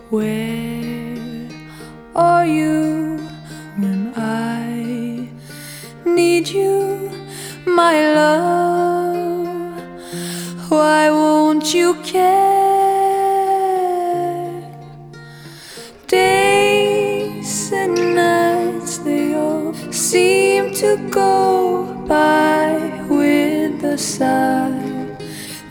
Where are you when I need you, my love? Why won't you care? Days and nights, they all seem to go by with a sigh.